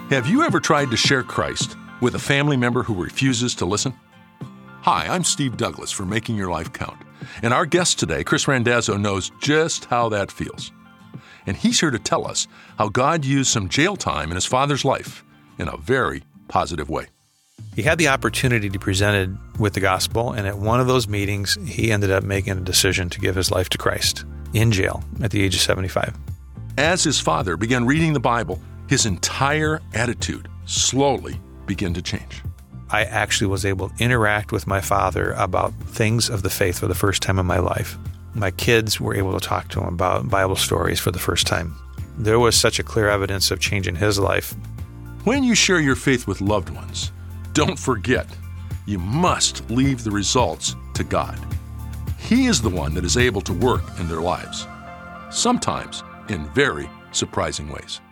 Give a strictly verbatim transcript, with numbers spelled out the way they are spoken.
Have you ever tried to share Christ with a family member who refuses to listen? Hi, I'm Steve Douglas for Making Your Life Count, and our guest today, Chris Randazzo, knows just how that feels. And he's here to tell us how God used some jail time in his father's life in a very positive way. He had the opportunity to be presented with the gospel, and at one of those meetings, he ended up making a decision to give his life to Christ in jail at the age of seventy-five. As his father began reading the Bible, his entire attitude slowly began to change. I actually was able to interact with my father about things of the faith for the first time in my life. My kids were able to talk to him about Bible stories for the first time. There was such a clear evidence of change in his life. When you share your faith with loved ones, don't forget, you must leave the results to God. He is the one that is able to work in their lives, sometimes in very surprising ways.